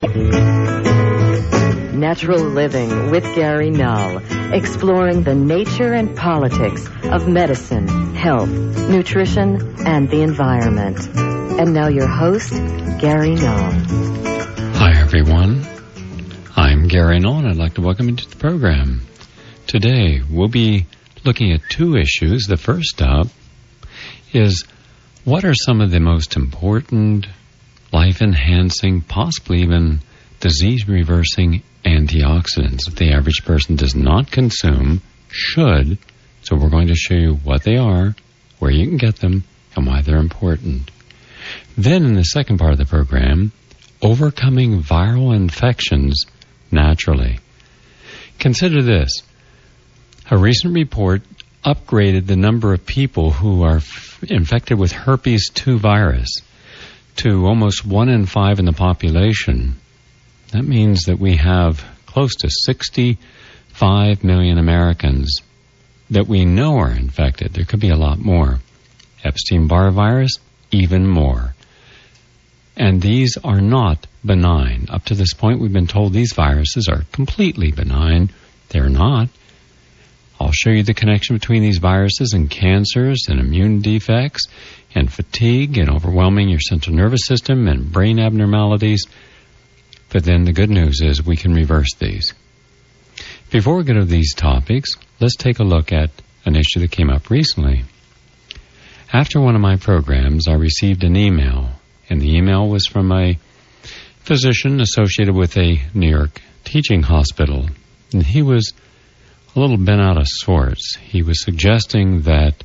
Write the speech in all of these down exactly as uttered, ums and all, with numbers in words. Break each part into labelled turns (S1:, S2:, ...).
S1: Natural Living with Gary Null, exploring the nature and politics of medicine, health, nutrition, and the environment. And now your host, Gary Null.
S2: Hi, everyone. I'm Gary Null, and I'd like to welcome you to the program. Today, we'll be looking at two issues. The first up is, what are some of the most important, life-enhancing, possibly even disease-reversing antioxidants that the average person does not consume, should? So we're going to show you what they are, where you can get them, and why they're important. Then in the second part of the program, overcoming viral infections naturally. Consider this. A recent report upgraded the number of people who are f- infected with herpes two virus to almost one in five in the population. That means that we have close to sixty-five million Americans that we know are infected. There could be a lot more. Epstein-Barr virus, even more. And these are not benign. Up to this point, we've been told these viruses are completely benign. They're not. I'll show you the connection between these viruses and cancers and immune defects and fatigue and overwhelming your central nervous system and brain abnormalities. But then the good news is we can reverse these. Before we get to these topics, let's take a look at an issue that came up recently. After one of my programs, I received an email, and the email was from a physician associated with a New York teaching hospital. And he was a little bent out of sorts. He was suggesting that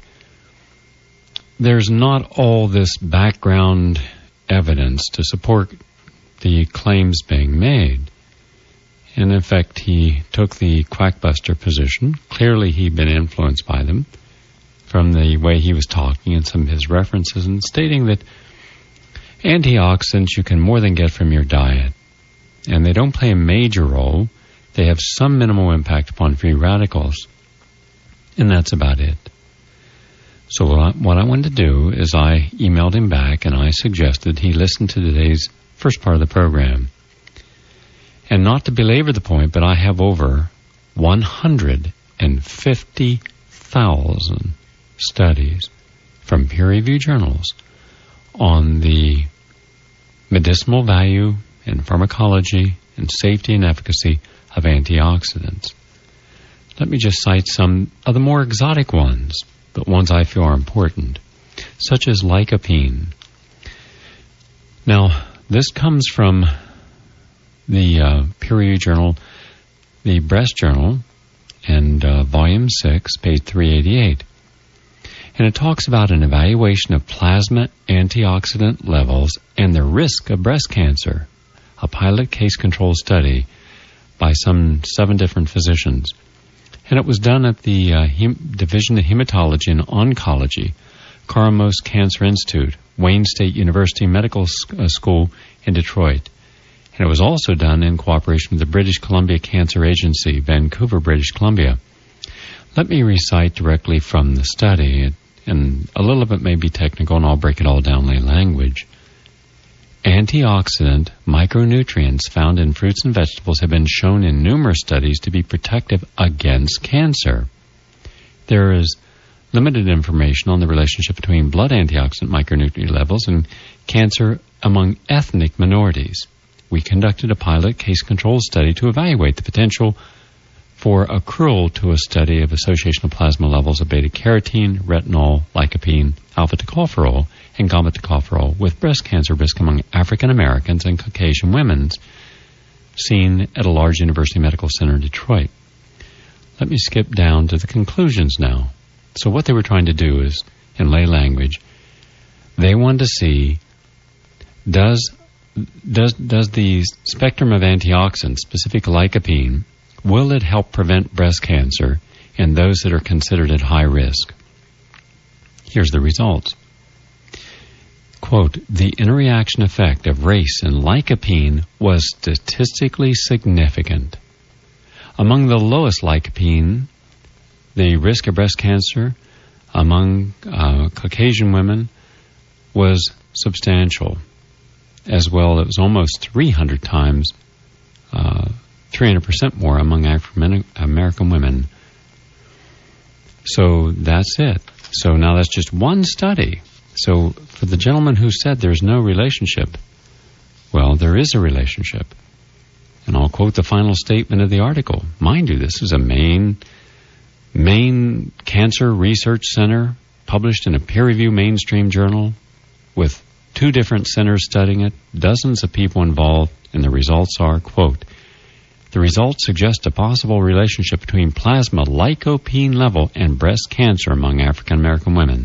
S2: there's not all this background evidence to support the claims being made. And in fact, he took the quackbuster position. Clearly, he'd been influenced by them from the way he was talking and some of his references, and stating that antioxidants you can more than get from your diet. And they don't play a major role. They have some minimal impact upon free radicals. And that's about it. So what I, what I wanted to do is I emailed him back and I suggested he listen to today's first part of the program. And not to belabor the point, but I have over one hundred fifty thousand studies from peer-reviewed journals on the medicinal value and pharmacology and safety and efficacy of antioxidants. Let me just cite some of the more exotic ones, but ones I feel are important, such as lycopene. Now, this comes from the uh, peer-reviewed journal, the Breast Journal, and uh, Volume six, page three eighty-eight. And it talks about an evaluation of plasma antioxidant levels and the risk of breast cancer, a pilot case-control study by some seven different physicians. And it was done at the uh, Hem- Division of Hematology and Oncology, Karamos Cancer Institute, Wayne State University Medical S- uh, School in Detroit. And it was also done in cooperation with the British Columbia Cancer Agency, Vancouver, British Columbia. Let me recite directly from the study, and a little of it may be technical, and I'll break it all down in language. Antioxidant micronutrients found in fruits and vegetables have been shown in numerous studies to be protective against cancer. There is limited information on the relationship between blood antioxidant micronutrient levels and cancer among ethnic minorities. We conducted a pilot case-control study to evaluate the potential for accrual to a study of associational plasma levels of beta-carotene, retinol, lycopene, alpha-tocopherol, and gamma-tocopherol with breast cancer risk among African Americans and Caucasian women, seen at a large university medical center in Detroit. Let me skip down to the conclusions now. So what they were trying to do is, in lay language, they wanted to see, does does does the spectrum of antioxidants, specific lycopene, will it help prevent breast cancer in those that are considered at high risk? Here's the results. Quote, the interaction effect of race and lycopene was statistically significant. Among the lowest lycopene, the risk of breast cancer among uh, Caucasian women was substantial. as well. It was almost three hundred times, uh, three hundred percent more among African American women. So that's it. So now that's just one study. So for the gentleman who said there's no relationship, well, there is a relationship. And I'll quote the final statement of the article. Mind you, this is a Maine, Maine Cancer Research Center, published in a peer-reviewed mainstream journal with two different centers studying it, dozens of people involved, and the results are, quote, the results suggest a possible relationship between plasma lycopene level and breast cancer among African American women.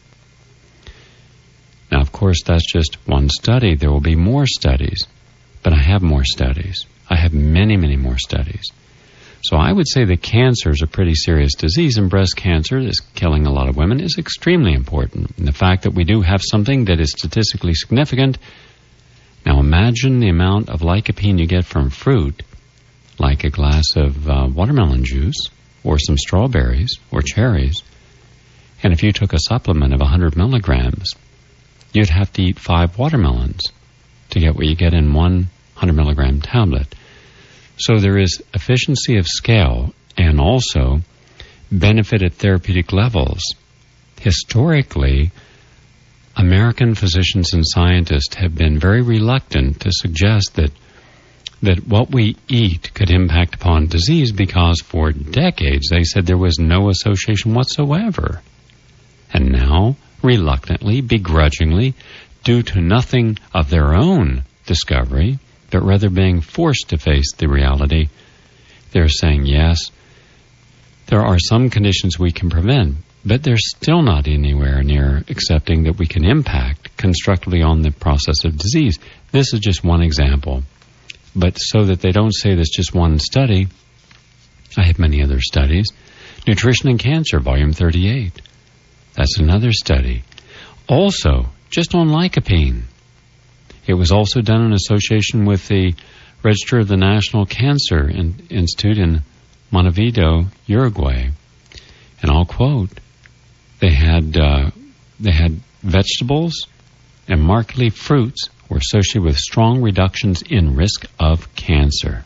S2: Now, of course, that's just one study. There will be more studies, but I have more studies. I have many, many more studies. So I would say that cancer is a pretty serious disease, and breast cancer is killing a lot of women is extremely important. And the fact that we do have something that is statistically significant. Now imagine the amount of lycopene you get from fruit, like a glass of uh, watermelon juice, or some strawberries, or cherries. And if you took a supplement of one hundred milligrams, you'd have to eat five watermelons to get what you get in one one hundred milligram tablet. So there is efficiency of scale and also benefit at therapeutic levels. Historically, American physicians and scientists have been very reluctant to suggest that that what we eat could impact upon disease because for decades they said there was no association whatsoever. And now, reluctantly, begrudgingly, due to nothing of their own discovery, but rather being forced to face the reality, they're saying, yes, there are some conditions we can prevent, but they're still not anywhere near accepting that we can impact constructively on the process of disease. This is just one example. But so that they don't say there's just one study, I have many other studies. Nutrition and Cancer, Volume thirty-eight. That's another study. Also, just on lycopene. It was also done in association with the Register of the National Cancer in- Institute in Montevideo, Uruguay. And I'll quote, they had uh, they had vegetables and markedly fruits were associated with strong reductions in risk of cancer.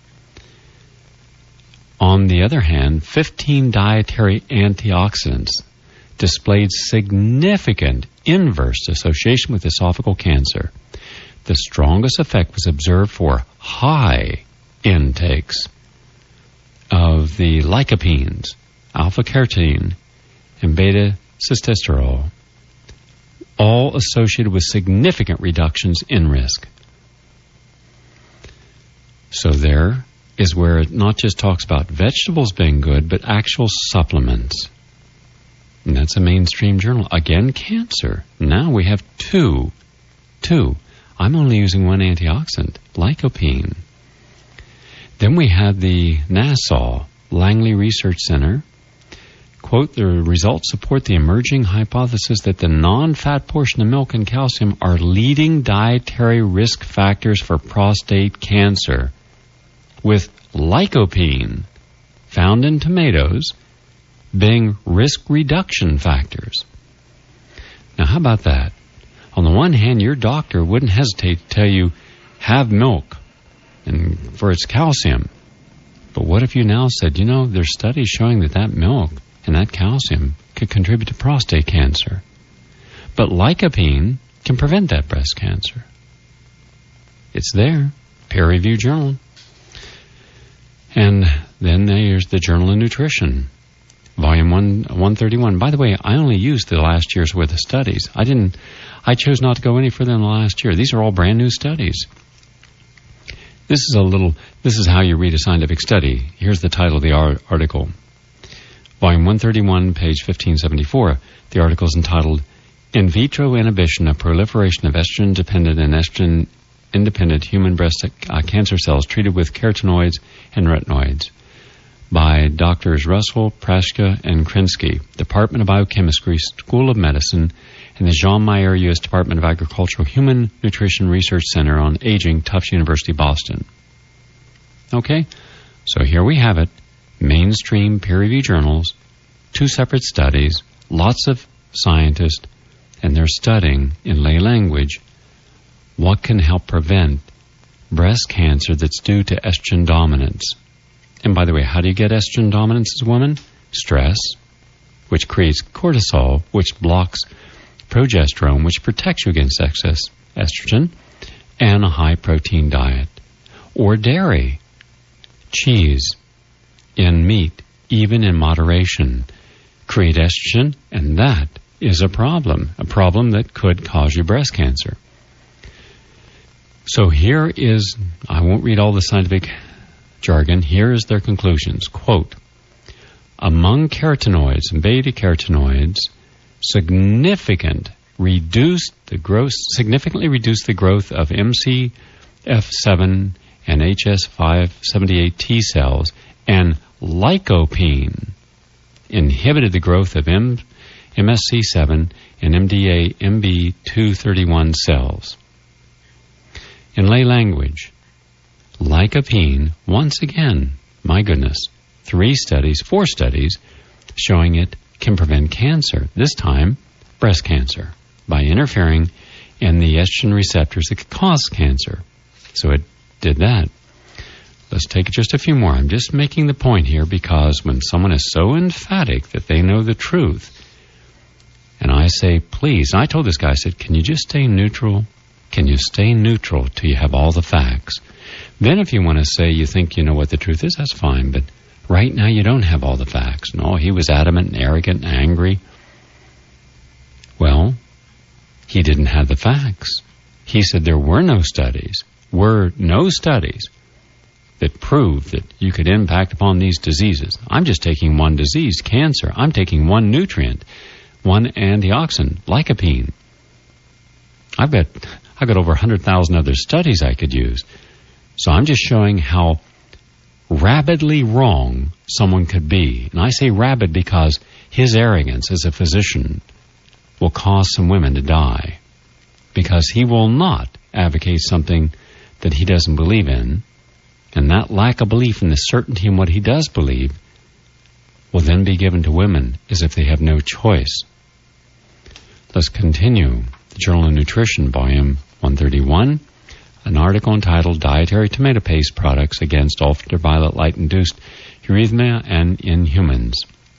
S2: On the other hand, fifteen dietary antioxidants displayed significant inverse association with esophageal cancer. The strongest effect was observed for high intakes of the lycopenes, alpha-carotene, and beta-sitosterol, all associated with significant reductions in risk. So there is where it not just talks about vegetables being good, but actual supplements. And that's a mainstream journal. Again, cancer. Now we have two. Two. I'm only using one antioxidant, lycopene. Then we have the Nassau Langley Research Center. Quote, the results support the emerging hypothesis that the non-fat portion of milk and calcium are leading dietary risk factors for prostate cancer, with lycopene, found in tomatoes, being risk reduction factors. Now, how about that? On the one hand, your doctor wouldn't hesitate to tell you, have milk and for its calcium. But what if you now said, you know, there's studies showing that that milk and that calcium could contribute to prostate cancer. But lycopene can prevent that breast cancer. It's there, peer-reviewed journal. And then there's the Journal of Nutrition, Volume one, one thirty-one. By the way, I only used the last year's worth of studies. I didn't, I chose not to go any further than the last year. These are all brand new studies. This is a little, this is how you read a scientific study. Here's the title of the ar- article. Volume one thirty-one, page fifteen seventy-four. The article is entitled, In Vitro Inhibition of Proliferation of Estrogen-Dependent and Estrogen-Independent Human Breast uh, Cancer Cells Treated with Carotenoids and Retinoids, by Doctors Russell, Praska, and Krinsky, Department of Biochemistry, School of Medicine, and the Jean Mayer U S Department of Agricultural Human Nutrition Research Center on Aging, Tufts University, Boston. Okay, so here we have it. Mainstream peer-reviewed journals, two separate studies, lots of scientists, and they're studying in lay language what can help prevent breast cancer that's due to estrogen dominance. And by the way, how do you get estrogen dominance as a woman? Stress, which creates cortisol, which blocks progesterone, which protects you against excess estrogen, and a high-protein diet. Or dairy, cheese, in meat, even in moderation, create estrogen, and that is a problem, a problem that could cause you breast cancer. So here is, I won't read all the scientific jargon, here is their conclusions. Quote, among carotenoids and beta-carotenoids, significant reduced the growth, significantly reduced the growth of M C F seven and H S five seventy-eight T cells, and lycopene inhibited the growth of M- M S C seven and M D A M B two thirty-one cells. In lay language, lycopene, once again, my goodness, three studies, four studies, showing it can prevent cancer, this time breast cancer, by interfering in the estrogen receptors that could cause cancer. So it did that. Let's take just a few more. I'm just making the point here because when someone is so emphatic that they know the truth, and I say, please, and I told this guy, I said, can you just stay neutral? Can you stay neutral till you have all the facts? Then if you want to say you think you know what the truth is, that's fine, but right now you don't have all the facts. No, he was adamant and arrogant and angry. Well, he didn't have the facts. He said there were no studies, were no studies that proved that you could impact upon these diseases. I'm just taking one disease, cancer. I'm taking one nutrient, one antioxidant, lycopene. I've got, I've got over one hundred thousand other studies I could use. So I'm just showing how rabidly wrong someone could be. And I say rabid because his arrogance as a physician will cause some women to die, because he will not advocate something that he doesn't believe in, and that lack of belief in the certainty in what he does believe will then be given to women as if they have no choice. Let's continue. The Journal of Nutrition, volume one thirty-one, an article entitled Dietary Tomato Paste Products Against Ultraviolet Light-Induced Erythema and in Humans.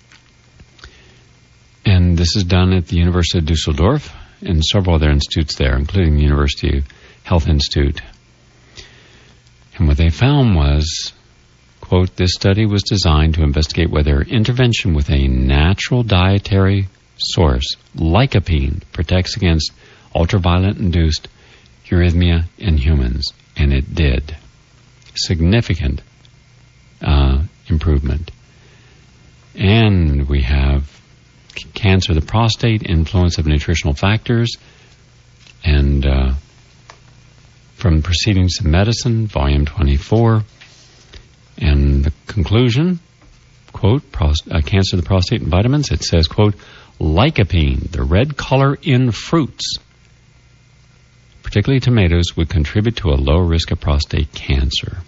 S2: And this is done at the University of Dusseldorf and several other institutes there, including the University Health Institute. And what they found was, quote, this study was designed to investigate whether intervention with a natural dietary source, lycopene, protects against ultraviolet-induced erythema in humans. And it did. Significant uh, improvement. And we have cancer of the prostate, influence of nutritional factors, and uh, from Proceedings of Medicine, volume twenty-four, and the conclusion, quote, prost- uh, cancer of the prostate and vitamins, it says, quote, lycopene, the red color in fruits, particularly tomatoes, would contribute to a low risk of prostate cancer.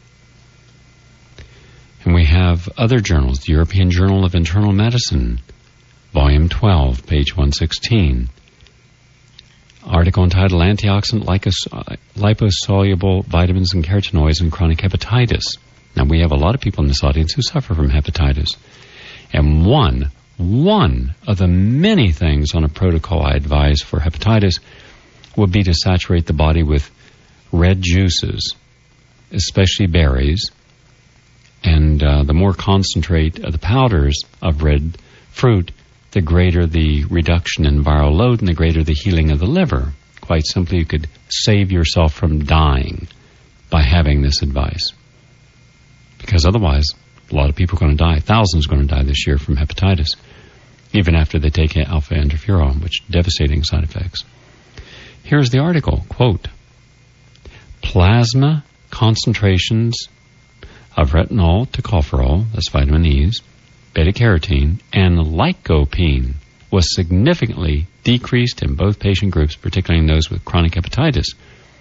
S2: And we have other journals, the European Journal of Internal Medicine, volume twelve, page one sixteen. Article entitled Antioxidant Lipos- Liposoluble Vitamins and Carotenoids in Chronic Hepatitis. Now, we have a lot of people in this audience who suffer from hepatitis. And one, one of the many things on a protocol I advise for hepatitis would be to saturate the body with red juices, especially berries. And uh, the more concentrate of the powders of red fruit, the greater the reduction in viral load and the greater the healing of the liver. Quite simply, you could save yourself from dying by having this advice. Because otherwise, a lot of people are going to die. Thousands are going to die this year from hepatitis, even after they take alpha interferon, which devastating side effects. Here's the article, quote, plasma concentrations of retinol, tocopherol, that's vitamin E's, beta-carotene, and lycopene was significantly decreased in both patient groups, particularly in those with chronic hepatitis.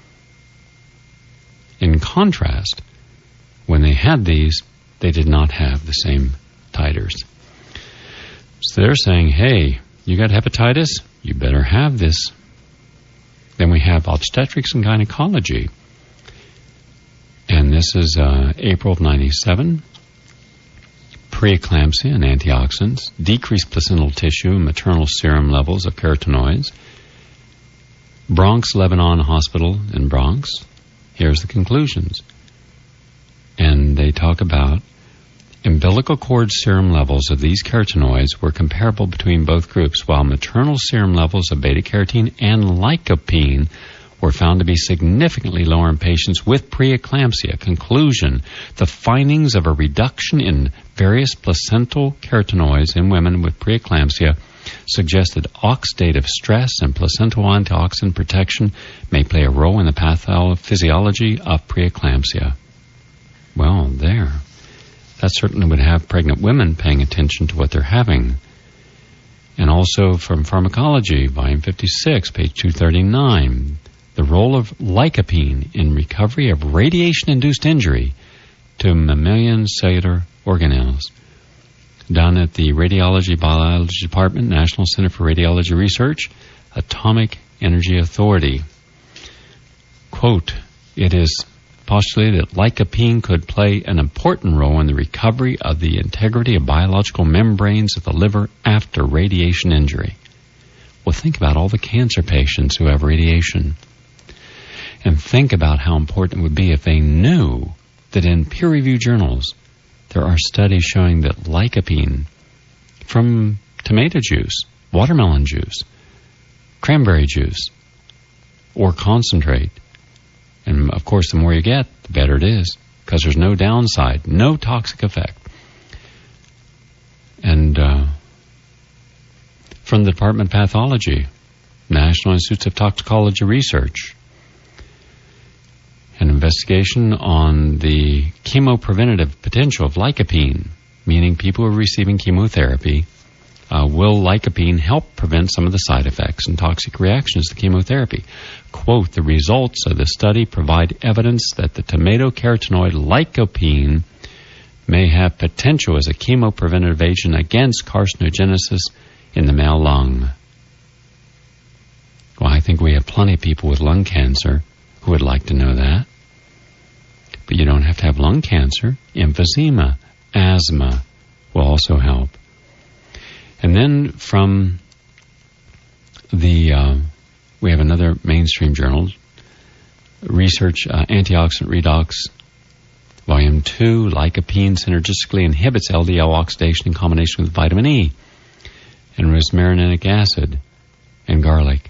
S2: In contrast, when they had these, they did not have the same titers. So they're saying, hey, you got hepatitis? You better have this. Then we have obstetrics and gynecology. And this is uh, April of ninety-seven. Preeclampsia and antioxidants, decreased placental tissue and maternal serum levels of carotenoids. Bronx Lebanon Hospital in Bronx. Here's the conclusions. And they talk about umbilical cord serum levels of these carotenoids were comparable between both groups, while maternal serum levels of beta-carotene and lycopene were found to be significantly lower in patients with preeclampsia. Conclusion: the findings of a reduction in various placental carotenoids in women with preeclampsia suggested oxidative stress and placental antioxidant protection may play a role in the pathophysiology of preeclampsia. Well, there. That certainly would have pregnant women paying attention to what they're having. And also from Pharmacology, volume fifty-six, page two thirty-nine, the role of lycopene in recovery of radiation-induced injury to mammalian cellular organelles. Done at the Radiology Biology Department, National Center for Radiology Research, Atomic Energy Authority. Quote, it is postulated that lycopene could play an important role in the recovery of the integrity of biological membranes of the liver after radiation injury. Well, think about all the cancer patients who have radiation. And think about how important it would be if they knew that in peer-reviewed journals there are studies showing that lycopene from tomato juice, watermelon juice, cranberry juice, or concentrate, and of course the more you get, the better it is, because there's no downside, no toxic effect. And uh, from the Department of Pathology, National Institutes of Toxicology Research, an investigation on the chemopreventative potential of lycopene, meaning people who are receiving chemotherapy, uh, will lycopene help prevent some of the side effects and toxic reactions to chemotherapy? Quote, the results of the study provide evidence that the tomato carotenoid lycopene may have potential as a chemopreventative agent against carcinogenesis in the male lung. Well, I think we have plenty of people with lung cancer who would like to know that. But you don't have to have lung cancer. Emphysema, asthma will also help. And then from the, uh, we have another mainstream journal, Research uh, Antioxidant Redox, Volume two, lycopene synergistically inhibits L D L oxidation in combination with vitamin E and rosmarinic acid and garlic.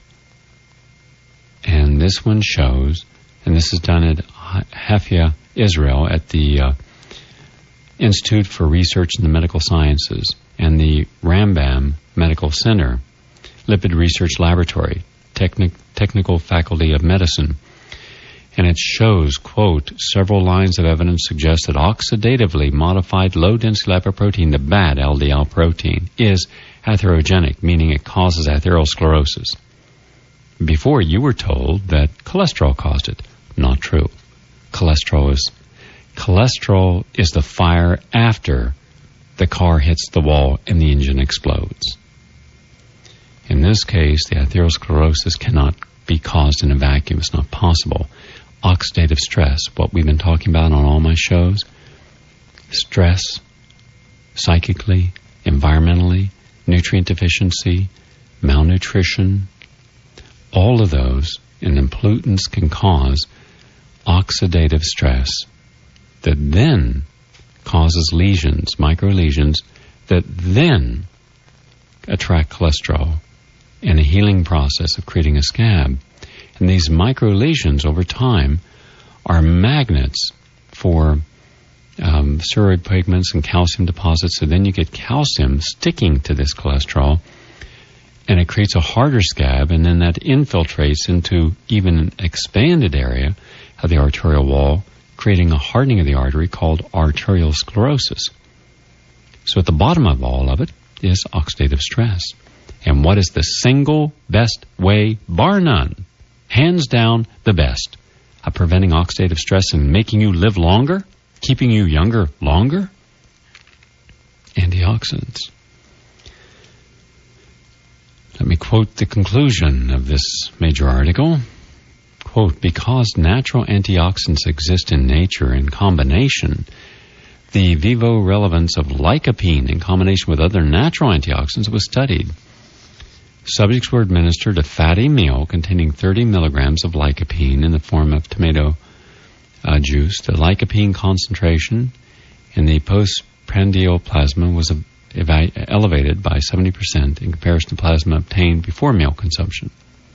S2: And this one shows, and this is done at Haifa, Israel, at the uh, Institute for Research in the Medical Sciences and the Rambam Medical Center, Lipid Research Laboratory, Technic- Technical Faculty of Medicine. And it shows, quote, several lines of evidence suggest that oxidatively modified low-density lipoprotein, the bad L D L protein, is atherogenic, meaning it causes atherosclerosis. Before, you were told that cholesterol caused it. Not true. Cholesterol is cholesterol is the fire after the car hits the wall and the engine explodes. In this case, the atherosclerosis cannot be caused in a vacuum. It's not possible. Oxidative stress, what we've been talking about on all my shows, stress, psychically, environmentally, nutrient deficiency, malnutrition, all of those and then pollutants can cause oxidative stress that then causes lesions, micro lesions, that then attract cholesterol and a healing process of creating a scab. And these micro lesions over time are magnets for um, steroid pigments and calcium deposits. So then you get calcium sticking to this cholesterol, and it creates a harder scab, and then that infiltrates into even an expanded area of the arterial wall, creating a hardening of the artery called arterial sclerosis. So at the bottom of all of it is oxidative stress. And what is the single best way, bar none, hands down the best, of preventing oxidative stress and making you live longer, keeping you younger longer? Antioxidants. Let me quote the conclusion of this major article. quote, because natural antioxidants exist in nature in combination, the vivo relevance of lycopene in combination with other natural antioxidants was studied. Subjects were administered a fatty meal containing thirty milligrams of lycopene in the form of tomato uh, juice. The lycopene concentration in the postprandial plasma was eva- elevated by seventy percent in comparison to plasma obtained before meal consumption.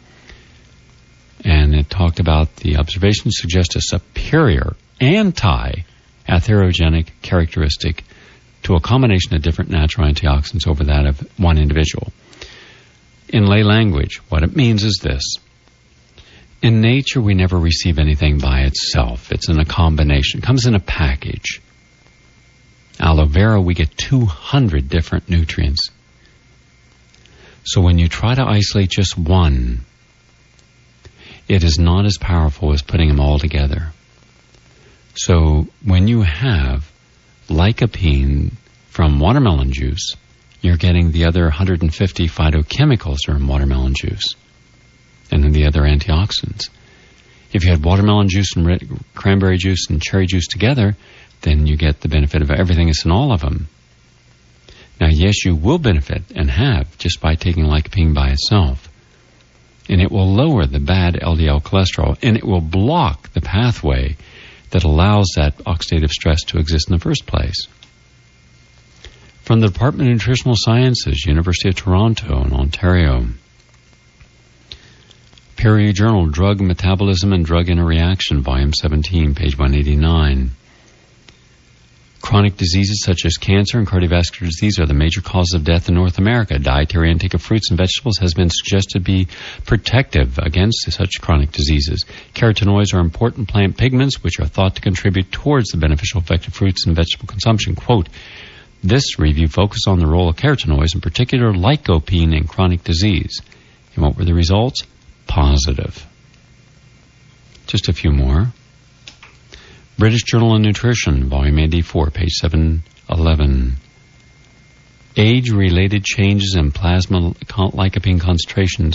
S2: And it talked about the observations suggest a superior anti-atherogenic characteristic to a combination of different natural antioxidants over that of one individual. In lay language, what it means is this. In nature, we never receive anything by itself. It's in a combination. It comes in a package. Aloe vera, we get two hundred different nutrients. So when you try to isolate just one, it is not as powerful as putting them all together. So when you have lycopene from watermelon juice, you're getting the other one hundred fifty phytochemicals that are in watermelon juice and then the other antioxidants. If you had watermelon juice and red, cranberry juice and cherry juice together, then you get the benefit of everything that's in all of them. Now, yes, you will benefit and have just by taking lycopene by itself. And it will lower the bad L D L cholesterol, and it will block the pathway that allows that oxidative stress to exist in the first place. From the Department of Nutritional Sciences, University of Toronto in Ontario, peer-reviewed journal, Drug Metabolism and Drug Interaction, volume seventeen, page one eighty-nine. Chronic diseases such as cancer and cardiovascular disease are the major causes of death in North America. Dietary intake of fruits and vegetables has been suggested to be protective against such chronic diseases. Carotenoids are important plant pigments which are thought to contribute towards the beneficial effect of fruits and vegetable consumption. Quote, this review focused on the role of carotenoids, in particular lycopene, in chronic disease. And what were the results? Positive. Just a few more. British Journal of Nutrition, volume eighty-four, page seven eleven. Age-related changes in plasma lycopene concentrations.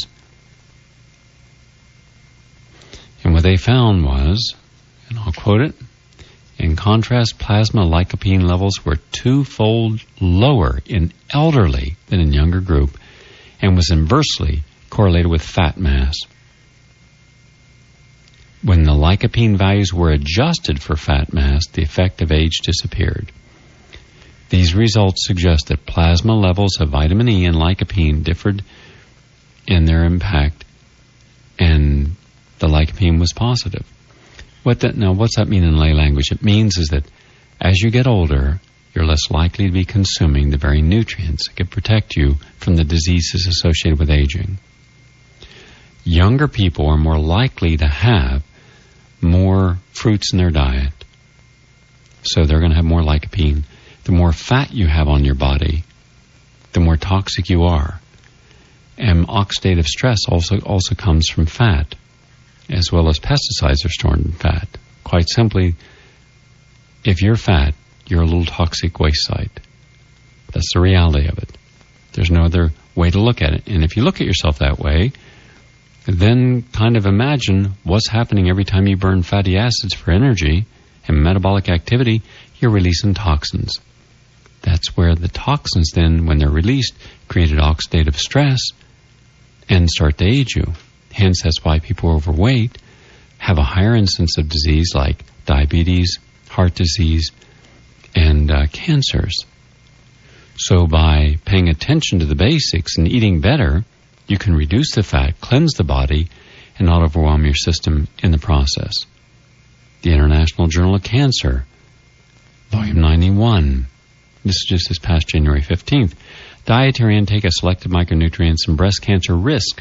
S2: And what they found was, and I'll quote it, in contrast, plasma lycopene levels were twofold lower in elderly than in younger group and was inversely correlated with fat mass. When the lycopene values were adjusted for fat mass, the effect of age disappeared. These results suggest that plasma levels of vitamin E and lycopene differed in their impact, and the lycopene was positive. What that, now, what's that mean in lay language? It means is that as you get older, you're less likely to be consuming the very nutrients that can protect you from the diseases associated with aging. Younger people are more likely to have more fruits in their diet, so they're going to have more lycopene. The more fat you have on your body, the more toxic you are. And oxidative stress also also comes from fat, as well as pesticides are stored in fat. Quite simply, if you're fat, you're a little toxic waste site. That's the reality of it. There's no other way to look at it. And if you look at yourself that way, then kind of imagine what's happening every time you burn fatty acids for energy and metabolic activity. You're releasing toxins. That's where the toxins then, when they're released, created oxidative stress and start to age you. Hence, that's why people overweight have a higher incidence of disease like diabetes, heart disease, and uh, cancers. So by paying attention to the basics and eating better, you can reduce the fat, cleanse the body, and not overwhelm your system in the process. The International Journal of Cancer, volume ninety-one. This is just this past January fifteenth. Dietary intake of selected micronutrients and breast cancer risk.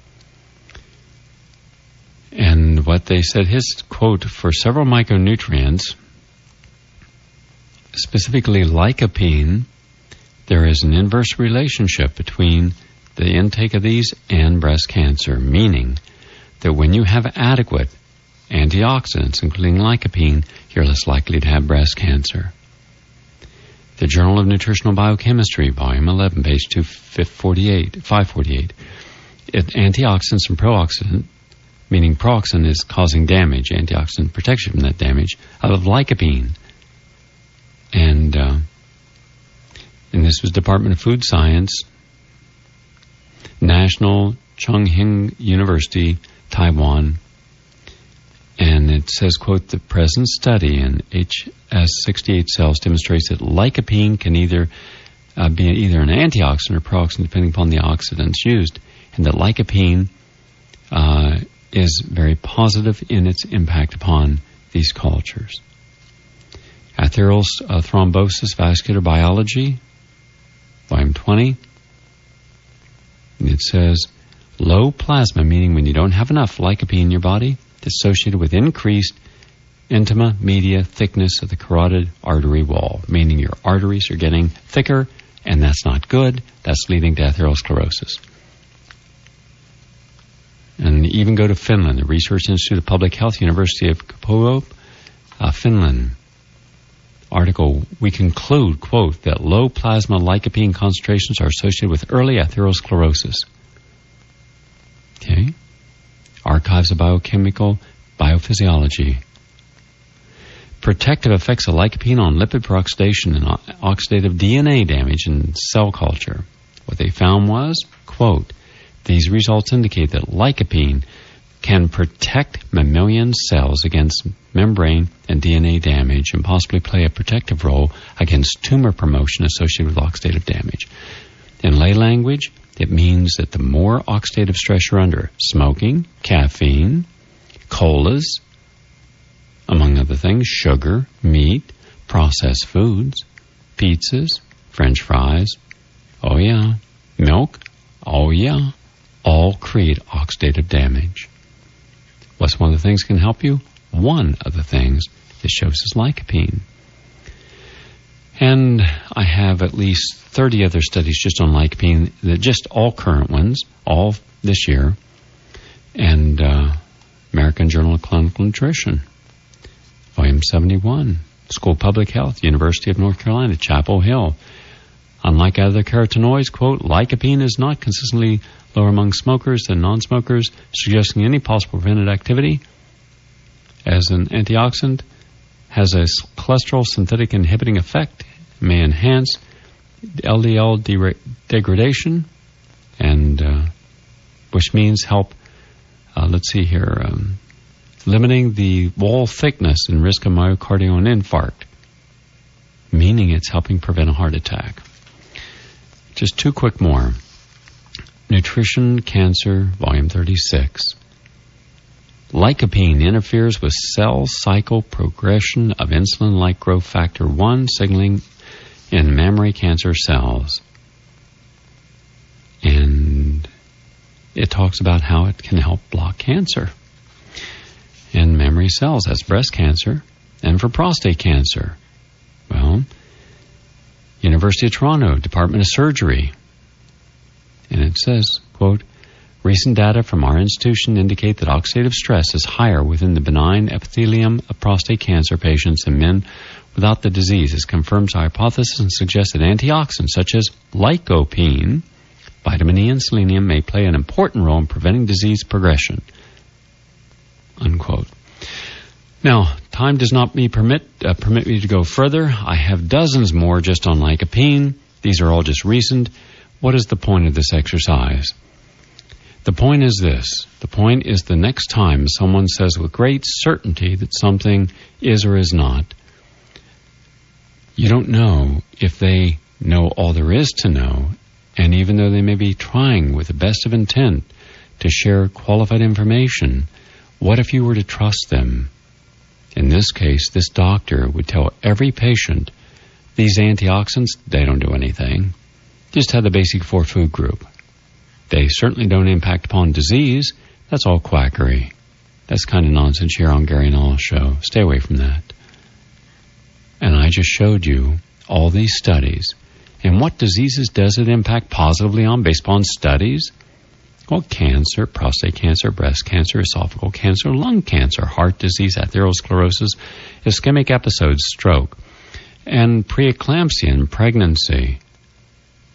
S2: And what they said, his quote, for several micronutrients, specifically lycopene, there is an inverse relationship between the intake of these and breast cancer, meaning that when you have adequate antioxidants, including lycopene, you're less likely to have breast cancer. The Journal of Nutritional Biochemistry, volume eleven, page two forty-eight, five forty-eight. It, antioxidants and pro-oxidant meaning peroxin is causing damage, antioxidant protection from that damage, of lycopene. And, uh, and this was Department of Food Science, National Chung-Hing University, Taiwan. And it says, quote, the present study in H S sixty-eight cells demonstrates that lycopene can either uh, be either an antioxidant or peroxin, depending upon the oxidants used, and that lycopene uh, is very positive in its impact upon these cultures. Arterial uh, thrombosis, vascular biology, volume twenty. And it says, low plasma, meaning when you don't have enough lycopene in your body, is associated with increased intima media thickness of the carotid artery wall, meaning your arteries are getting thicker, and that's not good. That's leading to atherosclerosis. And even go to Finland, the Research Institute of Public Health, University of Kuopio, uh, Finland. Article, we conclude, quote, that low plasma lycopene concentrations are associated with early atherosclerosis. Okay. Archives of Biochemical Biophysiology. Protective effects of lycopene on lipid peroxidation and oxidative D N A damage in cell culture. What they found was, quote, these results indicate that lycopene can protect mammalian cells against membrane and D N A damage and possibly play a protective role against tumor promotion associated with oxidative damage. In lay language, it means that the more oxidative stress you're under, smoking, caffeine, colas, among other things, sugar, meat, processed foods, pizzas, French fries, oh yeah, milk, oh yeah, all create oxidative damage. What's one of the things that can help you? One of the things that shows is lycopene. And I have at least thirty other studies just on lycopene, that just all current ones, all this year, and uh, American Journal of Clinical Nutrition, volume seventy-one, School of Public Health, University of North Carolina, Chapel Hill. Unlike other carotenoids, quote, lycopene is not consistently lower among smokers than non-smokers, suggesting any possible preventive activity. As an antioxidant, has a cholesterol synthetic inhibiting effect, may enhance L D L de- degradation, and uh, which means help, uh, let's see here, um, limiting the wall thickness and risk of myocardial infarct, meaning it's helping prevent a heart attack. Just two quick more. Nutrition Cancer, volume thirty-six. Lycopene interferes with cell cycle progression of insulin-like growth factor one signaling in mammary cancer cells. And it talks about how it can help block cancer in mammary cells. That's breast cancer. And for prostate cancer, well, University of Toronto, Department of Surgery. And it says, quote, recent data from our institution indicate that oxidative stress is higher within the benign epithelium of prostate cancer patients than men without the disease. This confirms our hypothesis and suggests that antioxidants such as lycopene, vitamin E, and selenium may play an important role in preventing disease progression. Unquote. Now, time does not me permit uh, permit me to go further. I have dozens more just on lycopene. These are all just recent. What is the point of this exercise? The point is this. The point is the next time someone says with great certainty that something is or is not, you don't know if they know all there is to know, and even though they may be trying with the best of intent to share qualified information, what if you were to trust them? In this case, this doctor would tell every patient, these antioxidants, they don't do anything. Just have the basic four food group. They certainly don't impact upon disease. That's all quackery. That's kind of nonsense here on Gary Null's show. Stay away from that. And I just showed you all these studies. And what diseases does it impact positively on based upon studies? Well, cancer, prostate cancer, breast cancer, esophageal cancer, lung cancer, heart disease, atherosclerosis, ischemic episodes, stroke, and preeclampsia and pregnancy.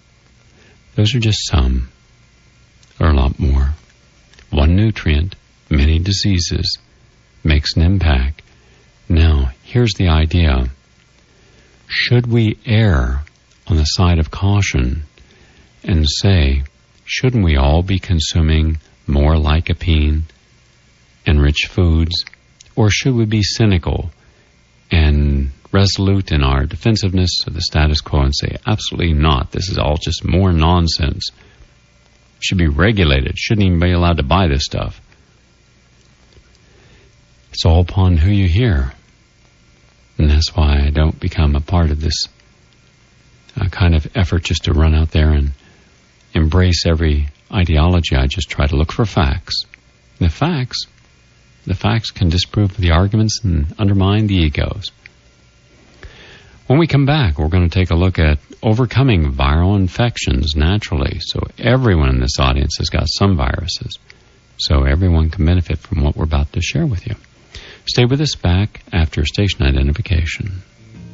S2: Those are just some. Or a lot more. One nutrient many diseases, makes an impact. Now, here's the idea. Should we err on the side of caution and say, shouldn't we all be consuming more lycopene and rich foods? Or should we be cynical and resolute in our defensiveness of the status quo and say, absolutely not, this is all just more nonsense. Should be regulated, shouldn't even be allowed to buy this stuff. It's all upon who you hear. And that's why I don't become a part of this uh, kind of effort just to run out there and embrace every ideology. I just try to look for facts. The facts, the facts can disprove the arguments and undermine the egos. When we come back, we're going to take a look at overcoming viral infections naturally. So everyone in this audience has got some viruses. So everyone can benefit from what we're about to share with you. Stay with us back after station identification.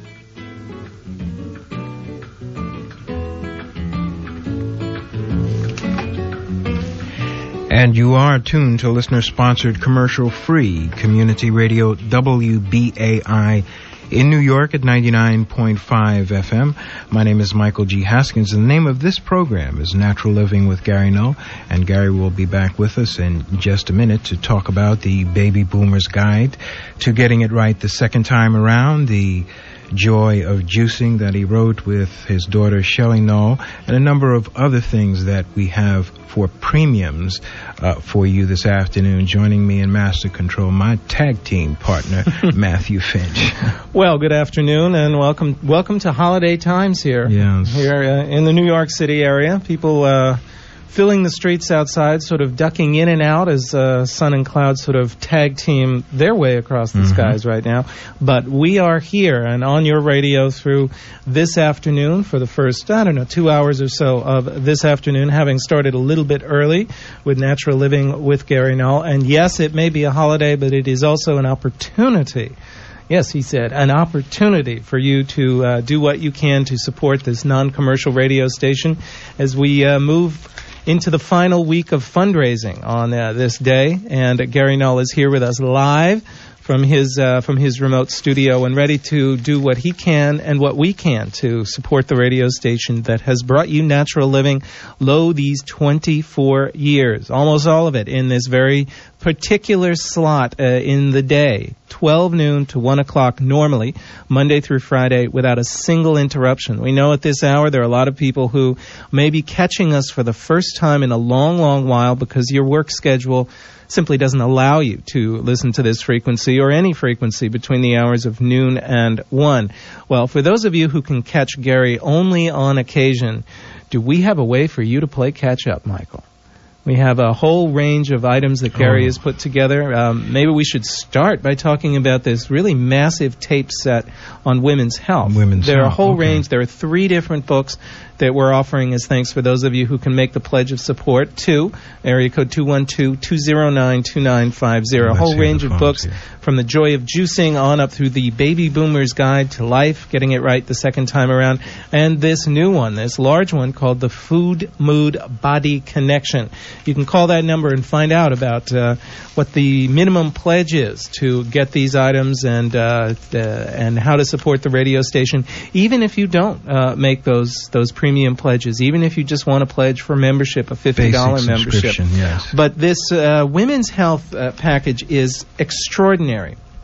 S3: And you are tuned to listener-sponsored commercial-free community radio W B A I in New York at ninety-nine point five F M. My name is Michael G. Haskins, and the name of this program is Natural Living with Gary Null. And Gary will be back with us in just a minute to talk about the Baby Boomer's Guide to Getting It Right the Second Time Around, the Joy of Juicing that he wrote with his daughter Shelley Null, and a number of other things that we have for premiums uh, for you this afternoon. Joining me in Master Control, my tag team partner, Matthew Finch.
S4: Well, good afternoon, and welcome welcome to holiday times here.
S3: Yes.
S4: Here uh, in the New York City area. People uh, filling the streets outside, sort of ducking in and out as uh, sun and cloud sort of tag team their way across the mm-hmm. skies right now. But we are here and on your radio through this afternoon for the first, I don't know, two hours or so of this afternoon, having started a little bit early with Natural Living with Gary Null. And yes, it may be a holiday, but it is also an opportunity. Yes, he said, an opportunity for you to uh, do what you can to support this non-commercial radio station as we uh, move into the final week of fundraising on uh, this day. And Gary Null is here with us live from his uh, from his remote studio and ready to do what he can and what we can to support the radio station that has brought you Natural Living lo these twenty-four years, almost all of it in this very particular slot uh, in the day, twelve noon to one o'clock normally, Monday through Friday, without a single interruption. We know at this hour there are a lot of people who may be catching us for the first time in a long, long while because your work schedule simply doesn't allow you to listen to this frequency or any frequency between the hours of noon and one. Well, for those of you who can catch Gary only on occasion, do we have a way for you to play catch-up, Michael? We have a whole range of items that Gary oh. has put together. Um, maybe we should start by talking about this really massive tape set on women's health.
S3: Women's
S4: there
S3: health.
S4: are a whole
S3: okay.
S4: range. There are three different books that we're offering as thanks for those of you who can make the pledge of support to area code two one two, two zero nine, two nine five zero. A whole range of books here. From The Joy of Juicing on up through the Baby Boomer's Guide to Life, Getting It Right the Second Time Around, and this new one, this large one called The Food Mood Body Connection. You can call that number and find out about uh, what the minimum pledge is to get these items and uh, the, and how to support the radio station, even if you don't uh, make those those premium pledges, even if you just want to pledge for membership, a fifty dollars membership.
S3: Yes.
S4: But this uh, women's health uh, package is extraordinary.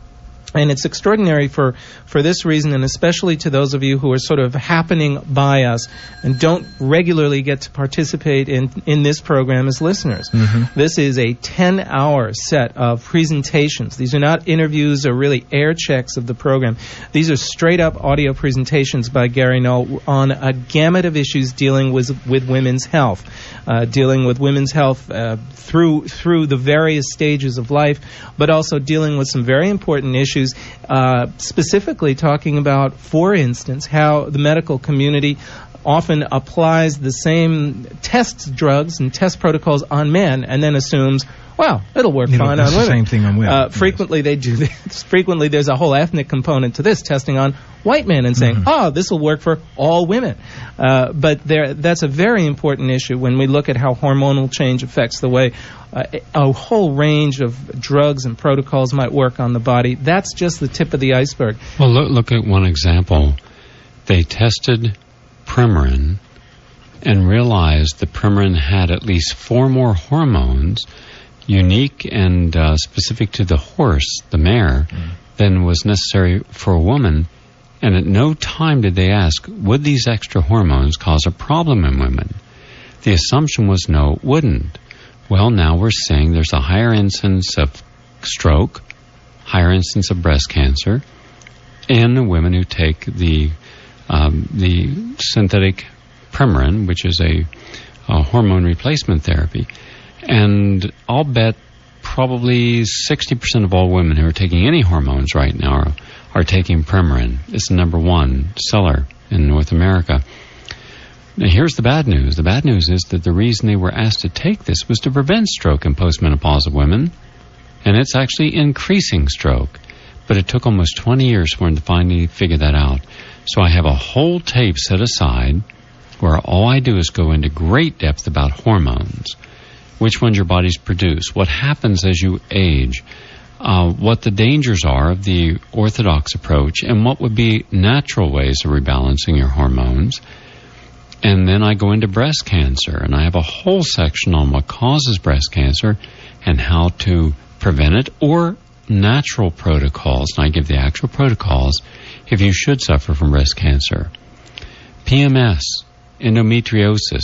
S4: And it's extraordinary for, for this reason, and especially to those of you who are sort of happening by us and don't regularly get to participate in, in this program as listeners. Mm-hmm. This is a ten-hour set of presentations. These are not interviews or really air checks of the program. These are straight-up audio presentations by Gary Null on a gamut of issues dealing with, with women's health, uh, dealing with women's health uh, through through the various stages of life, but also dealing with some very important issues. Uh, specifically talking about, for instance, how the medical community often applies the same test drugs and test protocols on men and then assumes, well, it'll work
S3: It'll,
S4: fine
S3: it's
S4: on
S3: the
S4: women.
S3: Same thing on women.
S4: Uh, frequently they do this. Frequently there's a whole ethnic component to this, testing on white men and saying, mm-hmm. oh, this will work for all women. Uh, but there, that's a very important issue when we look at how hormonal change affects the way uh, a whole range of drugs and protocols might work on the body. That's just the tip of the iceberg.
S2: Well, look, look at one example. They tested Premarin and realized that Premarin had at least four more hormones unique and uh, specific to the horse, the mare, mm. than was necessary for a woman. And at no time did they ask, would these extra hormones cause a problem in women? The assumption was no, it wouldn't. Well, now we're saying there's a higher incidence of stroke, higher incidence of breast cancer, in the women who take the um, the synthetic Premarin, which is a, a hormone replacement therapy. And I'll bet probably sixty percent of all women who are taking any hormones right now are, are taking Premarin. It's the number one seller in North America. Now, here's the bad news. The bad news is that the reason they were asked to take this was to prevent stroke in postmenopausal women, and it's actually increasing stroke. But it took almost twenty years for them to finally figure that out. So I have a whole tape set aside where all I do is go into great depth about hormones, which ones your bodies produce, what happens as you age, uh, what the dangers are of the orthodox approach, and what would be natural ways of rebalancing your hormones. And then I go into breast cancer, and I have a whole section on what causes breast cancer and how to prevent it, or natural protocols, and I give the actual protocols if you should suffer from breast cancer. P M S, endometriosis,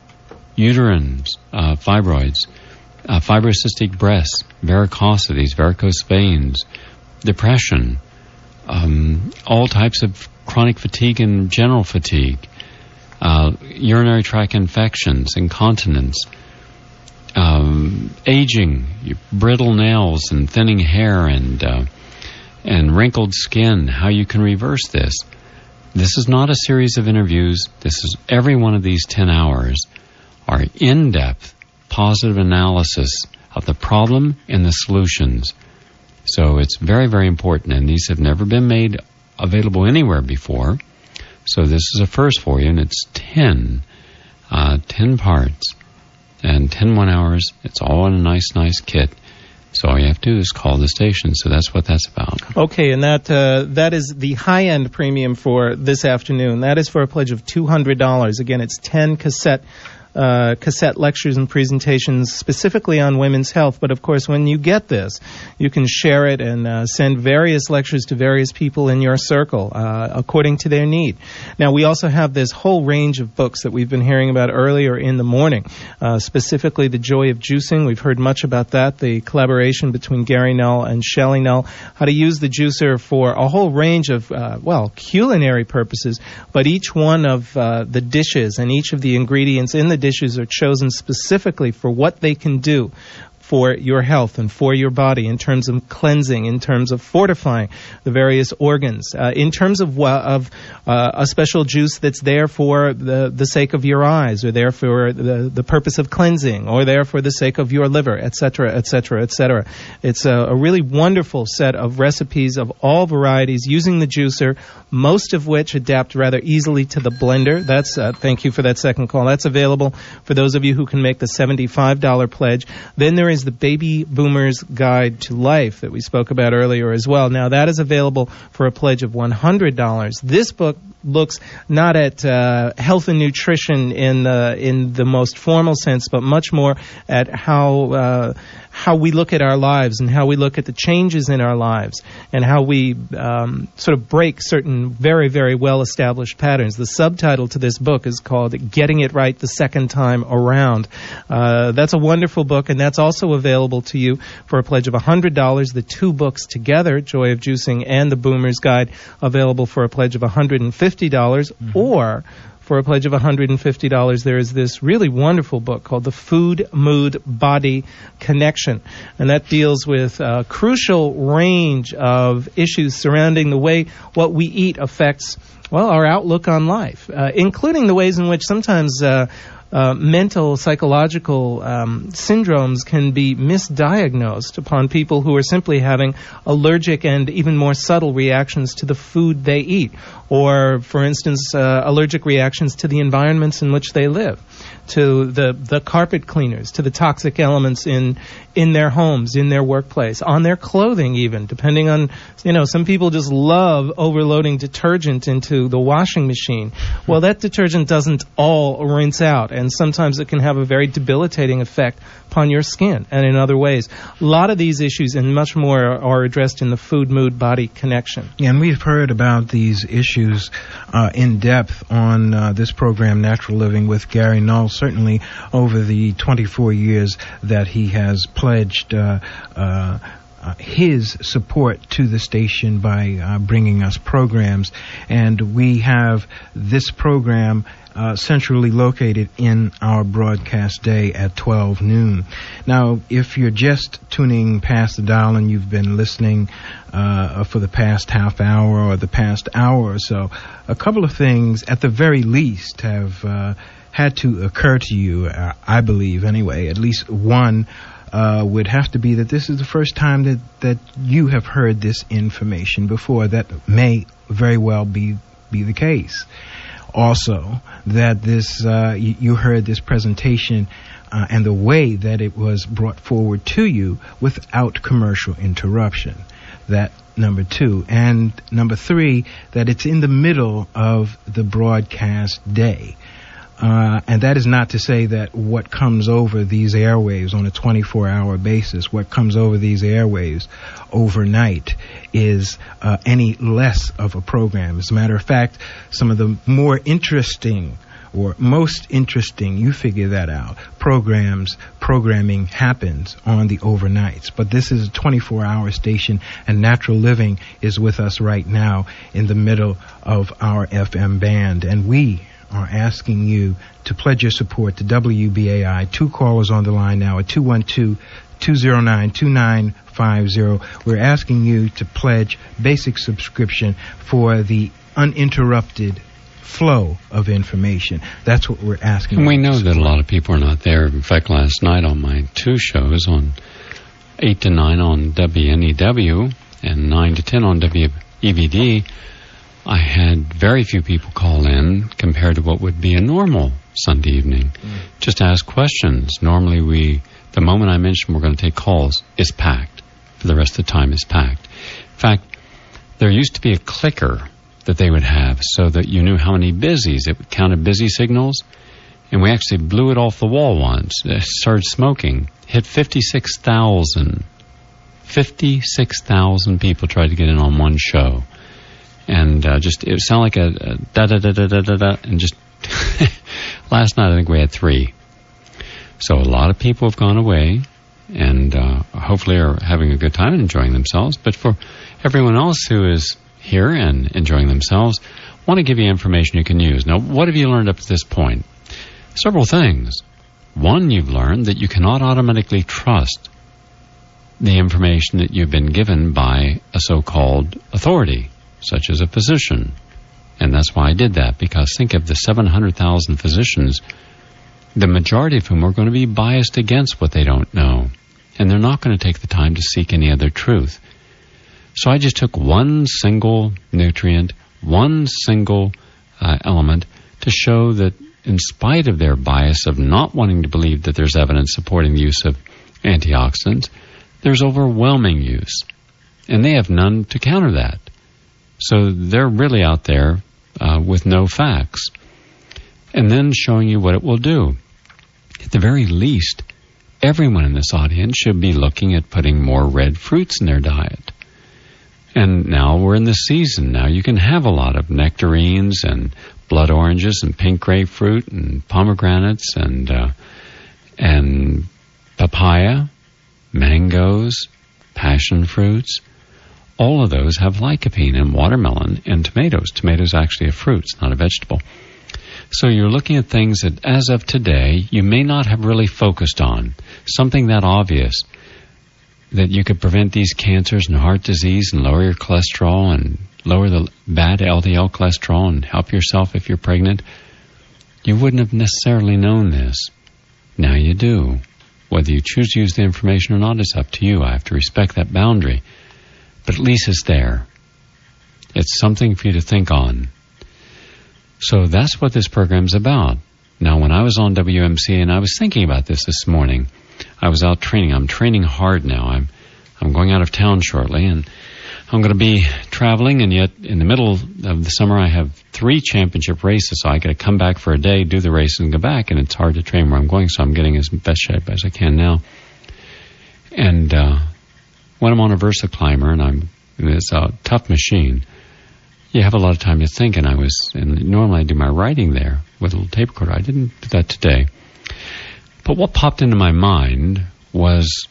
S2: uterine uh, fibroids, uh, fibrocystic breasts, varicosities, varicose veins, depression, um, all types of chronic fatigue and general fatigue, uh, urinary tract infections, incontinence, um, aging, brittle nails and thinning hair and uh, and wrinkled skin, how you can reverse this. This is not a series of interviews. This is every one of these ten hours are in-depth, positive analysis of the problem and the solutions. So it's very, very important, and these have never been made available anywhere before. So this is a first for you, and it's ten, uh, ten parts, and ten one-hours. It's all in a nice, nice kit. So all you have to do is call the station. So that's what that's about.
S4: Okay, and that uh, that is the high-end premium for this afternoon. That is for a pledge of two hundred dollars. Again, it's ten cassette Uh, cassette lectures and presentations specifically on women's health. But of course, when you get this, you can share it and uh, send various lectures to various people in your circle uh, according to their need. Now, we also have this whole range of books that we've been hearing about earlier in the morning, uh, specifically The Joy of Juicing. We've heard much about that, the collaboration between Gary Null and Shelley Null, how to use the juicer for a whole range of, uh, well, culinary purposes, but each one of uh, the dishes and each of the ingredients in the dishes are chosen specifically for what they can do for your health and for your body in terms of cleansing, in terms of fortifying the various organs, uh, in terms of of uh, a special juice that's there for the, the sake of your eyes, or there for the, the purpose of cleansing, or there for the sake of your liver, et cetera, et cetera, et cetera. It's a, a really wonderful set of recipes of all varieties using the juicer, most of which adapt rather easily to the blender. That's uh, thank you for that second call. That's available for those of you who can make the seventy-five dollars pledge. Then there is the Baby Boomer's Guide to Life that we spoke about earlier as well. Now, that is available for a pledge of one hundred dollars. This book looks not at uh, health and nutrition in the in the most formal sense, but much more at how uh, how we look at our lives and how we look at the changes in our lives and how we um, sort of break certain very, very well-established patterns. The subtitle to this book is called Getting It Right the Second Time Around. Uh, that's a wonderful book, and that's also available to you for a pledge of one hundred dollars. The two books together, Joy of Juicing and The Boomer's Guide, available for a pledge of one hundred fifty fifty dollars, mm-hmm. or for a pledge of one hundred fifty dollars, there is this really wonderful book called The Food, Mood, Body Connection. And that deals with a crucial range of issues surrounding the way what we eat affects, well, our outlook on life, uh, including the ways in which sometimes uh, uh, mental, psychological um, syndromes can be misdiagnosed upon people who are simply having allergic and even more subtle reactions to the food they eat, or, for instance, uh, allergic reactions to the environments in which they live, to the, the carpet cleaners, to the toxic elements in in their homes, in their workplace, on their clothing even, depending on, you know, some people just love overloading detergent into the washing machine. Well, that detergent doesn't all rinse out, and sometimes it can have a very debilitating effect upon your skin and in other ways. A lot of these issues and much more are, are addressed in the Food, Mood, Body Connection.
S3: Yeah, and we've heard about these issues uh, in depth on uh, this program, Natural Living with Gary Null, certainly over the twenty-four years that he has pledged uh, uh, uh, his support to the station by uh, bringing us programs. And we have this program uh, centrally located in our broadcast day at twelve noon. Now, if you're just tuning past the dial and you've been listening uh, for the past half hour or the past hour or so, a couple of things at the very least have uh, had to occur to you, uh, I believe anyway. At least one uh, would have to be that this is the first time that, that you have heard this information before. That may very well be, be the case. Also, that this uh, you, you heard this presentation uh, and the way that it was brought forward to you without commercial interruption. That number two. And number three, that it's in the middle of the broadcast day. Uh, and that is not to say that what comes over these airwaves on a twenty-four hour basis, what comes over these airwaves overnight is uh, any less of a program. As a matter of fact, some of the more interesting or most interesting, you figure that out, programs, programming happens on the overnights. But this is a twenty-four hour station, and Natural Living is with us right now in the middle of our F M band. And we are asking you to pledge your support to W B A I. Two callers on the line now at two one two, two zero nine, two nine five zero. We're asking you to pledge basic subscription for the uninterrupted flow of information. That's what we're asking.
S2: And we know that a lot of people are not there. In fact, last night on my two shows, on eight to nine on W N E W and nine to ten on W E V D, I had very few people call in compared to what would be a normal Sunday evening. Mm. Just to ask questions. Normally we, the moment I mention we're going to take calls, it's packed. For the rest of the time, it's packed. In fact, there used to be a clicker that they would have so that you knew how many busies. It counted busy signals, and we actually blew it off the wall once. It started smoking. Hit fifty-six thousand. fifty-six thousand people tried to get in on one show. And uh, just, it sounded like a, a da-da-da-da-da-da-da, and just, last night I think we had three. So a lot of people have gone away, and uh, hopefully are having a good time and enjoying themselves. But for everyone else who is here and enjoying themselves, I want to give you information you can use. Now, what have you learned up to this point? Several things. One, you've learned that you cannot automatically trust the information that you've been given by a so-called authority, such as a physician. And that's why I did that, because think of the seven hundred thousand physicians, the majority of whom are going to be biased against what they don't know. And they're not going to take the time to seek any other truth. So I just took one single nutrient, one single uh, element to show that in spite of their bias of not wanting to believe that there's evidence supporting the use of antioxidants, there's overwhelming use. And they have none to counter that. So they're really out there uh, with no facts. And then showing you what it will do. At the very least, everyone in this audience should be looking at putting more red fruits in their diet. And now we're in the season. Now you can have a lot of nectarines and blood oranges and pink grapefruit and pomegranates and uh, and papaya, mangoes, passion fruits. all of those have lycopene in watermelon and tomatoes. Tomatoes actually a fruit, it's not a vegetable. So you're looking at things that, as of today, you may not have really focused on. Something that obvious, that you could prevent these cancers and heart disease and lower your cholesterol and lower the bad L D L cholesterol and help yourself if you're pregnant. You wouldn't have necessarily known this. Now you do. Whether you choose to use the information or not is up to you. I have to respect that boundary. But at least it's there. It's something for you to think on. So that's what this program's about. Now, when I was on W M C A, and I was thinking about this this morning, I was out training. I'm training hard now. I'm I'm going out of town shortly, and I'm going to be traveling, and yet in the middle of the summer I have three championship races, so I got to come back for a day, do the race, and go back, and it's hard to train where I'm going, so I'm getting as best shape as I can now. And uh, when I'm on a Versa Climber, and I'm it's a tough machine, you have a lot of time to think, and I was, and normally I do my writing there with a little tape recorder. I didn't do that today. But what popped into my mind was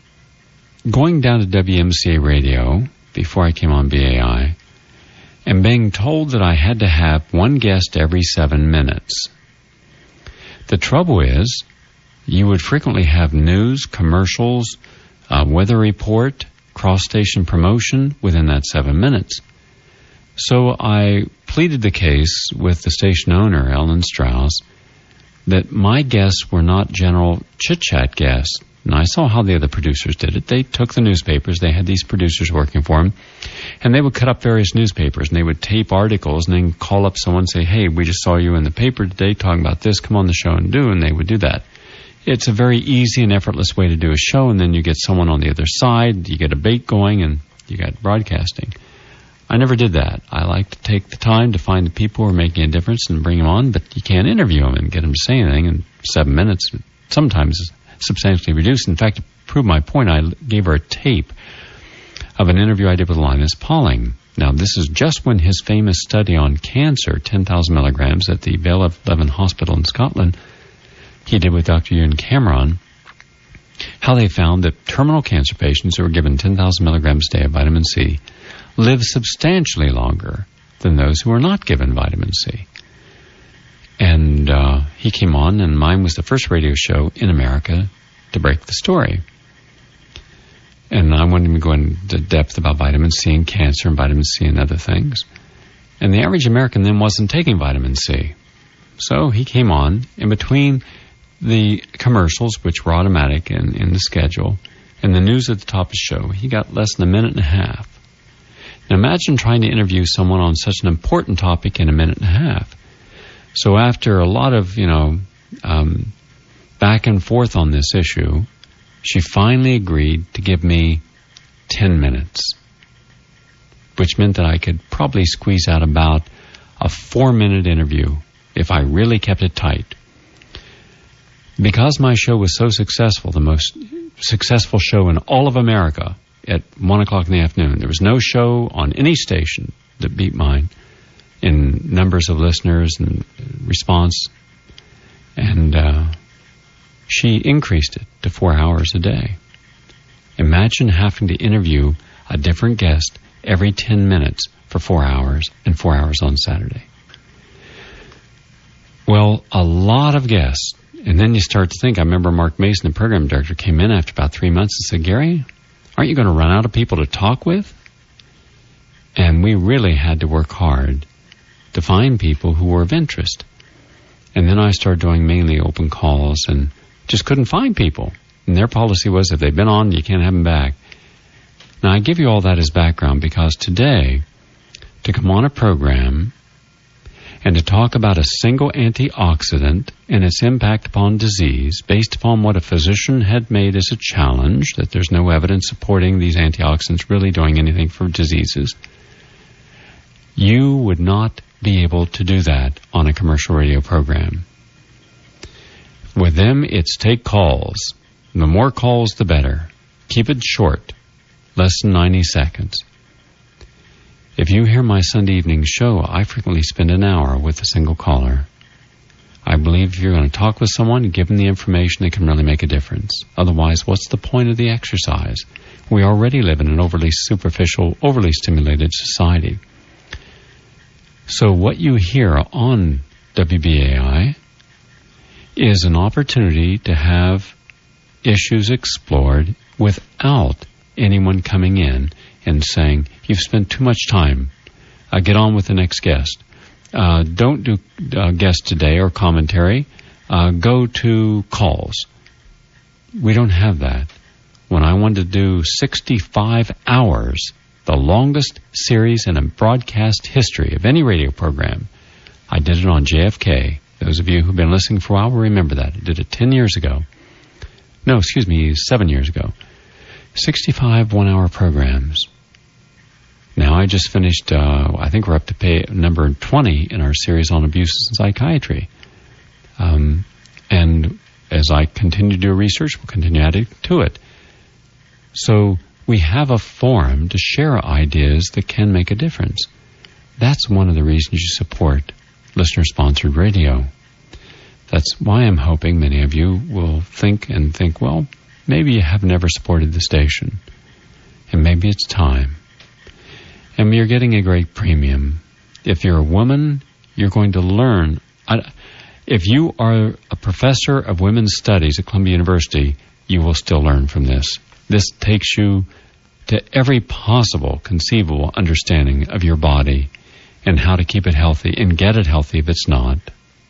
S2: going down to W M C A radio before I came on B A I and being told that I had to have one guest every seven minutes. The trouble is, you would frequently have news, commercials, uh, weather report, cross-station promotion within that seven minutes. So I pleaded the case with the station owner, Ellen Strauss, that my guests were not general chit-chat guests. And I saw how the other producers did it. They took the newspapers. They had these producers working for them. And they would cut up various newspapers, and they would tape articles and then call up someone and say, hey, we just saw you in the paper today talking about this. Come on the show and do. And they would do that. It's a very easy and effortless way to do a show, and then you get someone on the other side. You get a bait going, and you got broadcasting. I never did that. I like to take the time to find the people who are making a difference and bring them on, but you can't interview them and get them to say anything in seven minutes. Sometimes it's substantially reduced. In fact, to prove my point, I gave her a tape of an interview I did with Linus Pauling. Now, this is just when his famous study on cancer, ten thousand milligrams at the Vale of Leven Hospital in Scotland, he did with Doctor Ewan Cameron, how they found that terminal cancer patients who were given ten thousand milligrams a day of vitamin C live substantially longer than those who are not given vitamin C. And uh, he came on, and mine was the first radio show in America to break the story. And I wanted him to go into depth about vitamin C and cancer and vitamin C and other things. And the average American then wasn't taking vitamin C. So he came on, in between the commercials, which were automatic in, in the schedule, and the news at the top of the show, he got less than a minute and a half. Now imagine trying to interview someone on such an important topic in a minute and a half. So after a lot of, you know, um, back and forth on this issue, she finally agreed to give me ten minutes, which meant that I could probably squeeze out about a four-minute interview if I really kept it tight. Because my show was so successful, the most successful show in all of America at one o'clock in the afternoon, there was no show on any station that beat mine in numbers of listeners and response. And uh, she increased it to four hours a day. Imagine having to interview a different guest every ten minutes for four hours and four hours on Saturday. Well, a lot of guests. And then you start to think, I remember Mark Mason, the program director, came in after about three months and said, Gary, aren't you going to run out of people to talk with? And we really had to work hard to find people who were of interest. And then I started doing mainly open calls and just couldn't find people. And their policy was, if they've been on, you can't have them back. Now, I give you all that as background because today, to come on a program and to talk about a single antioxidant and its impact upon disease based upon what a physician had made as a challenge, that there's no evidence supporting these antioxidants really doing anything for diseases, you would not be able to do that on a commercial radio program. With them, it's take calls. The more calls, the better. Keep it short, less than ninety seconds. If you hear my Sunday evening show, I frequently spend an hour with a single caller. I believe if you're going to talk with someone and give them the information, they can really make a difference. Otherwise, what's the point of the exercise? We already live in an overly superficial, overly stimulated society. So what you hear on W B A I is an opportunity to have issues explored without anyone coming in and saying, you've spent too much time, uh, get on with the next guest. Uh, don't do uh, guest today or commentary. Uh, go to calls. We don't have that. When I wanted to do sixty-five hours, the longest series in a broadcast history of any radio program, I did it on J F K. Those of you who've been listening for a while will remember that. I did it ten years ago. No, excuse me, seven years ago. sixty-five one-hour programs. Now I just finished, uh, I think we're up to pay number twenty in our series on abuses in psychiatry. Um, and as I continue to do research, we'll continue adding to it. So we have a forum to share ideas that can make a difference. That's one of the reasons you support listener-sponsored radio. That's why I'm hoping many of you will think and think, well, maybe you have never supported the station, and maybe it's time. And you're getting a great premium. If you're a woman, you're going to learn. I, if you are a professor of women's studies at Columbia University, you will still learn from this. This takes you to every possible conceivable understanding of your body and how to keep it healthy and get it healthy if it's not.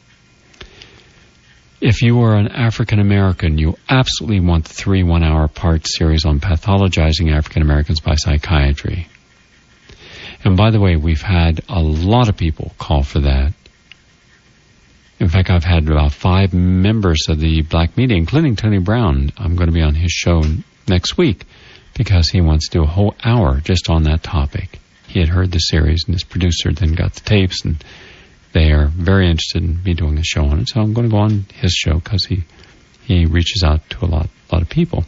S2: If you are an African American, you absolutely want the three one-hour part series on pathologizing African Americans by psychiatry. And by the way, we've had a lot of people call for that. In fact, I've had about five members of the black media, including Tony Brown. I'm going to be on his show next week because he wants to do a whole hour just on that topic. He had heard the series, and his producer then got the tapes, and they are very interested in me doing a show on it. So I'm going to go on his show because he he reaches out to a lot, lot of people.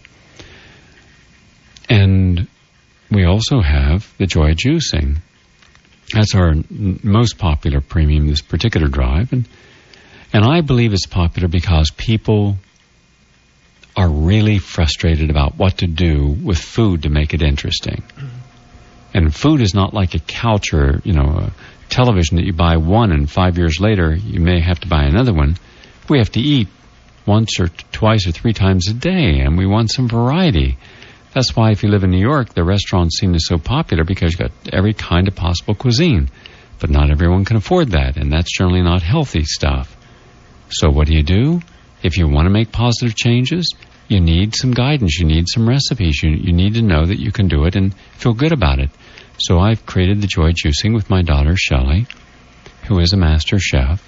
S2: And we also have the Joy of Juicing. That's our n- most popular premium, this particular drive. And, and I believe it's popular because people are really frustrated about what to do with food to make it interesting. And food is not like a couch or, you know, a television that you buy one and five years later you may have to buy another one. We have to eat once or t- twice or three times a day, and we want some variety. That's why if you live in New York, the restaurant scene is so popular because you've got every kind of possible cuisine. But not everyone can afford that, and that's generally not healthy stuff. So what do you do? If you want to make positive changes, you need some guidance. You need some recipes. You, you need to know that you can do it and feel good about it. So I've created the Joy Juicing with my daughter, Shelley, who is a master chef.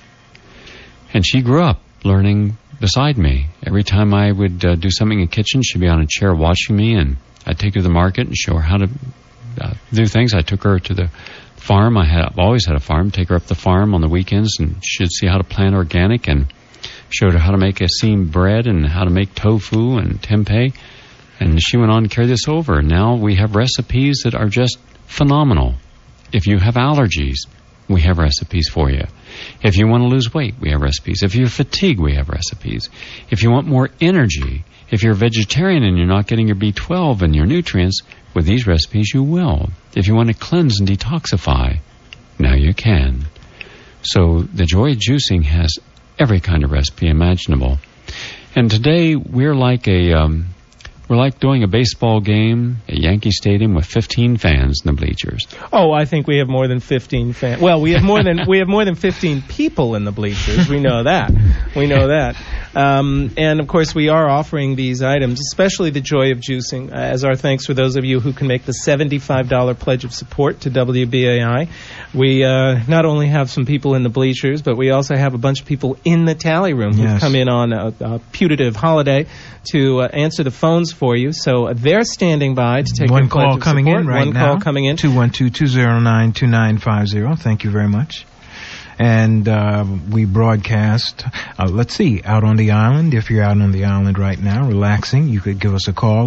S2: And she grew up learning beside me. Every time I would uh, do something in the kitchen, she'd be on a chair watching me, and I'd take her to the market and show her how to uh, do things. I took her to the farm. I had, I've always had a farm. Take her up the farm on the weekends, and she'd see how to plant organic, and showed her how to make a seam bread and how to make tofu and tempeh. And she went on to carry this over. Now we have recipes that are just phenomenal. If you have allergies, we have recipes for you. If you want to lose weight, we have recipes. If you're fatigued, we have recipes. If you want more energy, if you're a vegetarian and you're not getting your B twelve and your nutrients, with these recipes you will. If you want to cleanse and detoxify, now you can. So the Joy Juicing has every kind of recipe imaginable. And today we're like a um, we're like doing a baseball game at Yankee Stadium with fifteen fans in the bleachers.
S4: Oh, I think we have more than fifteen fans. Well, we have more than we have more than fifteen people in the bleachers. We know that. We know that. Um, and of course, we are offering these items, especially the Joy of Juicing, uh, as our thanks for those of you who can make the seventy-five dollars pledge of support to W B A I. We uh, not only have some people in the bleachers, but we also have a bunch of people in the tally room who
S3: Yes.
S4: come in on a, a putative holiday to uh, answer the phones for you. So uh, they're standing by to take
S3: One
S4: your pledge
S3: call
S4: of
S3: coming
S4: support.
S3: in right
S4: One
S3: now.
S4: call coming in.
S3: two one two, two zero nine, two nine five zero. Thank you very much. And uh, we broadcast, uh, let's see, out on the island. If you're out on the island right now, relaxing, you could give us a call.